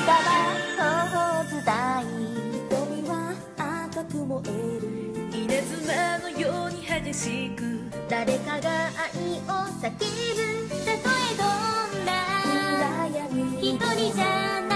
は頬伝い瞳は赤く燃える稲妻のように激しく誰かが愛を叫ぶたとえどんな一人じゃない